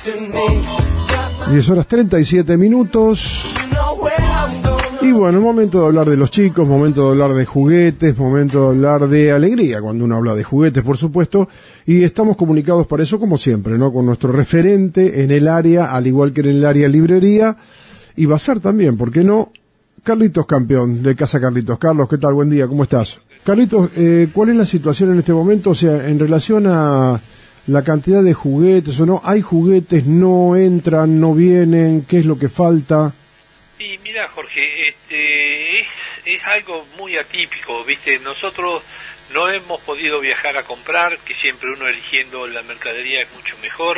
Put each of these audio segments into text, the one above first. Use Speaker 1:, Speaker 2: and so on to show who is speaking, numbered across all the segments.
Speaker 1: 10:37. Y bueno, momento de hablar de los chicos, momento de hablar de juguetes, momento de hablar de alegría, cuando uno habla de juguetes, por supuesto, y estamos comunicados para eso, como siempre, ¿no? Con nuestro referente en el área, al igual que en el área librería, y bazar también, ¿por qué no? Carlitos Campeón, de Casa Carlitos. Carlos, ¿qué tal? Buen día, ¿cómo estás? Carlitos, ¿cuál es la situación en este momento? O sea, en relación a la cantidad de juguetes, ¿o no? ¿Hay juguetes, no entran, no vienen? ¿Qué es lo que falta?
Speaker 2: Y mira, Jorge, es algo muy atípico, ¿viste? Nosotros no hemos podido viajar a comprar, que siempre uno eligiendo la mercadería es mucho mejor.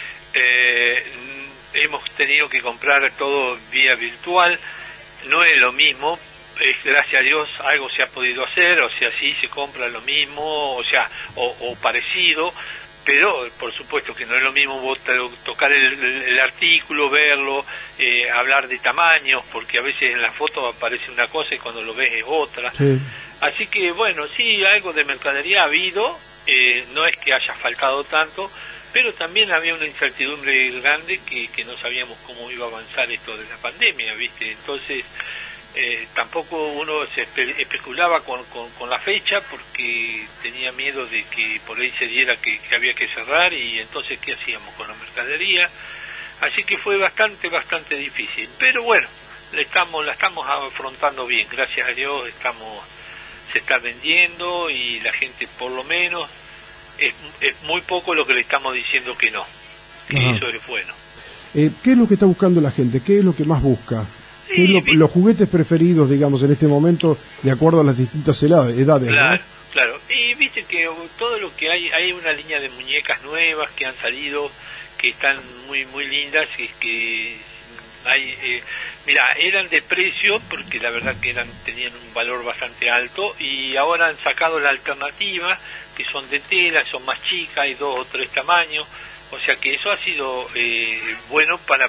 Speaker 2: Hemos tenido que comprar todo vía virtual, no es lo mismo, gracias a Dios algo se ha podido hacer, o sea, sí se compra lo mismo, o sea, o parecido, pero por supuesto que no es lo mismo vos tocar el artículo, verlo, hablar de tamaños, porque a veces en la foto aparece una cosa y cuando lo ves es otra.
Speaker 1: Sí.
Speaker 2: Así que bueno, sí, algo de mercadería ha habido, no es que haya faltado tanto, pero también había una incertidumbre grande que no sabíamos cómo iba a avanzar esto de la pandemia, ¿viste? Entonces tampoco uno se especulaba con la fecha porque tenía miedo de que por ahí se diera que había que cerrar, y entonces ¿qué hacíamos con la mercadería? Así que fue bastante difícil, pero bueno, la estamos afrontando bien, gracias a Dios se está vendiendo, y la gente por lo menos es muy poco lo que le estamos diciendo que no, que
Speaker 1: Ajá.
Speaker 2: eso es bueno.
Speaker 1: ¿Qué es lo que está buscando la gente? ¿Qué es lo que más busca? ¿Qué es los juguetes preferidos, digamos, en este momento, de acuerdo a las distintas edades?
Speaker 2: Claro,
Speaker 1: ¿no?
Speaker 2: claro. Y viste que todo lo que hay una línea de muñecas nuevas que han salido, que están muy lindas, y que hay, mira, eran de precio, porque la verdad que tenían un valor bastante alto, y ahora han sacado la alternativa, que son de tela, son más chicas, hay 2 o 3 tamaños, o sea que eso ha sido bueno para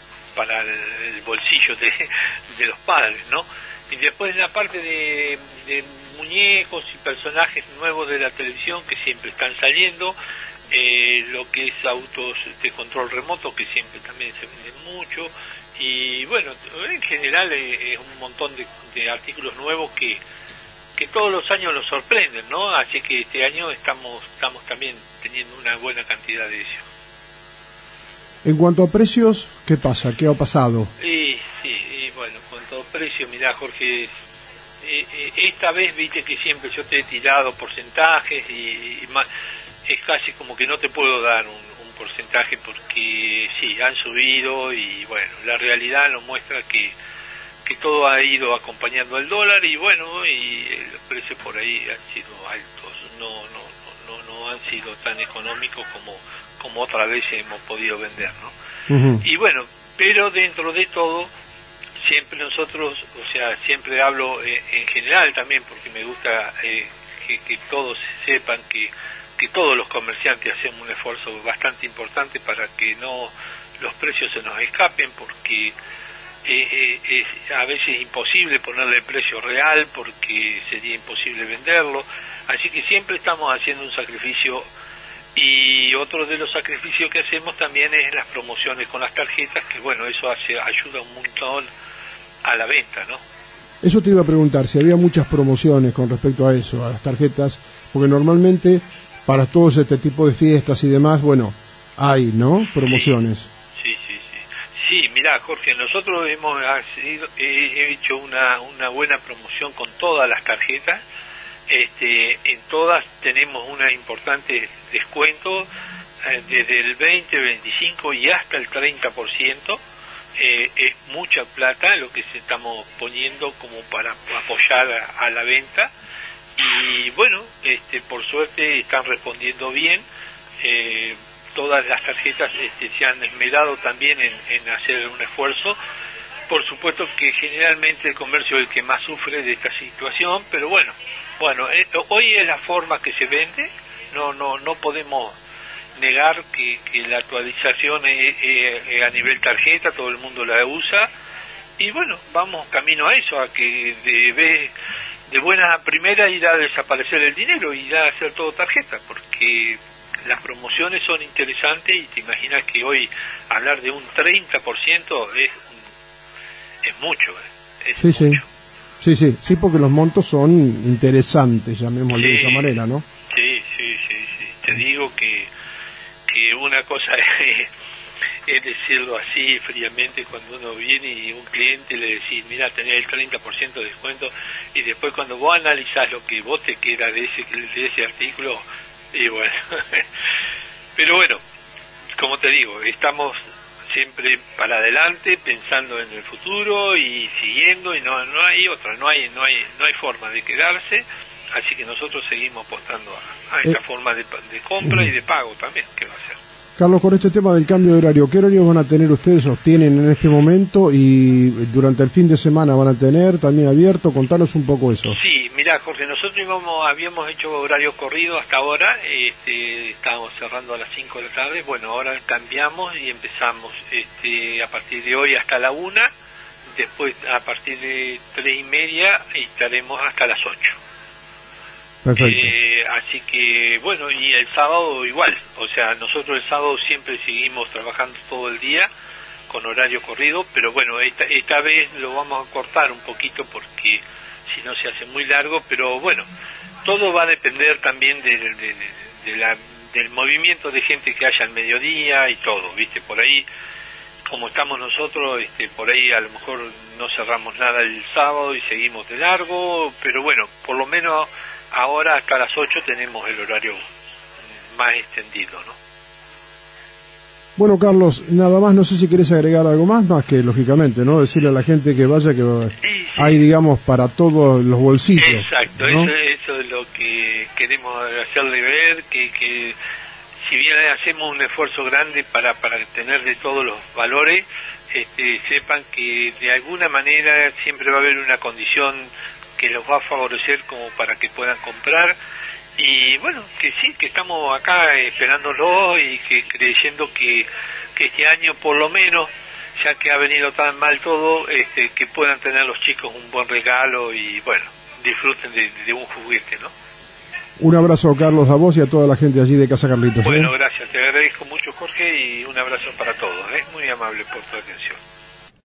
Speaker 2: el bolsillo de los padres, ¿no? Y después la parte de muñecos y personajes nuevos de la televisión que siempre están saliendo, lo que es autos de control remoto, que siempre también se venden mucho, y bueno, en general es un montón de artículos nuevos que todos los años nos sorprenden, ¿no? Así que este año estamos también teniendo una buena cantidad de eso.
Speaker 1: En cuanto a precios, ¿qué pasa? ¿Qué ha pasado?
Speaker 2: Sí, bueno, con todo precio, mirá, Jorge, esta vez viste que siempre yo te he tirado porcentajes y más, es casi como que no te puedo dar un porcentaje porque sí, han subido, y bueno, la realidad nos muestra que todo ha ido acompañando al dólar, y bueno, y los precios por ahí han sido altos, no han sido tan económicos como otra vez hemos podido vender, ¿no?
Speaker 1: Uh-huh.
Speaker 2: Y bueno, pero dentro de todo, siempre nosotros, o sea, siempre hablo en general también, porque me gusta que todos sepan que todos los comerciantes hacemos un esfuerzo bastante importante para que no los precios se nos escapen, porque es a veces imposible ponerle el precio real, porque sería imposible venderlo, así que siempre estamos haciendo un sacrificio. Y otro de los sacrificios que hacemos también es las promociones con las tarjetas, que bueno, eso ayuda un montón a la venta, ¿no?
Speaker 1: Eso te iba a preguntar, si había muchas promociones con respecto a eso, a las tarjetas, porque normalmente para todos este tipo de fiestas y demás, bueno, hay, ¿no? Promociones.
Speaker 2: Sí, mirá, Jorge, nosotros hemos hecho una buena promoción con todas las tarjetas. En todas tenemos una importante descuento, desde el 20, 25 y hasta el 30%. Es mucha plata lo que se estamos poniendo como para apoyar a la venta, y bueno, por suerte están respondiendo bien. Todas las tarjetas se han esmerado también en hacer un esfuerzo. Por supuesto que generalmente el comercio es el que más sufre de esta situación, pero bueno, hoy es la forma que se vende, no podemos negar que la actualización es a nivel tarjeta, todo el mundo la usa, y bueno, vamos camino a eso, a que de buenas a primeras irá a desaparecer el dinero y irá a hacer todo tarjeta, porque las promociones son interesantes y te imaginas que hoy hablar de un 30% es mucho, es
Speaker 1: sí,
Speaker 2: mucho.
Speaker 1: Sí, porque los montos son interesantes, llamémosle de esa manera, ¿no?
Speaker 2: Sí. Te digo que una cosa es decirlo así fríamente cuando uno viene y un cliente le decís, mira, tenés el 30% de descuento, y después cuando vos analizás lo que vos te queda de ese artículo, y bueno, pero bueno, como te digo, estamos siempre para adelante, pensando en el futuro y siguiendo, y no hay otra, no hay forma de quedarse, así que nosotros seguimos apostando a esta forma de compra y de pago también, que va a ser.
Speaker 1: Carlos, con este tema del cambio de horario, ¿qué horarios van a tener ustedes, o tienen en este momento, y durante el fin de semana van a tener también abierto? Contanos un poco eso.
Speaker 2: Sí, mira, Jorge, nosotros habíamos hecho horario corrido hasta ahora, estábamos cerrando a las 5 de la tarde, bueno, ahora cambiamos y empezamos a partir de hoy hasta la 1, después a partir de 3:30 estaremos hasta las 8.
Speaker 1: Perfecto.
Speaker 2: Así que, bueno, y el sábado igual, o sea, nosotros el sábado siempre seguimos trabajando todo el día con horario corrido, pero bueno, esta vez lo vamos a cortar un poquito porque si no se hace muy largo, pero bueno, todo va a depender también del movimiento de gente que haya al mediodía y todo, ¿viste? Por ahí, como estamos nosotros, por ahí a lo mejor no cerramos nada el sábado y seguimos de largo, pero bueno, por lo menos ahora hasta las 8 tenemos el horario más extendido, ¿no?
Speaker 1: Bueno, Carlos, nada más, no sé si querés agregar algo más que lógicamente, ¿no? Decirle a la gente que vaya, que
Speaker 2: sí.
Speaker 1: Hay, digamos, para todos los bolsillos.
Speaker 2: Exacto, ¿no? Eso es lo que queremos hacerle ver, que si bien hacemos un esfuerzo grande para tener de todos los valores, sepan que de alguna manera siempre va a haber una condición que los va a favorecer como para que puedan comprar, y bueno, que sí, que estamos acá esperándolo y que creyendo que este año por lo menos, ya que ha venido tan mal todo, que puedan tener los chicos un buen regalo y bueno, disfruten de un juguete, ¿no?
Speaker 1: Un abrazo, Carlos, a vos y a toda la gente allí de Casa Carlitos.
Speaker 2: Bueno, gracias, te agradezco mucho, Jorge, y un abrazo para todos, muy amable por tu atención.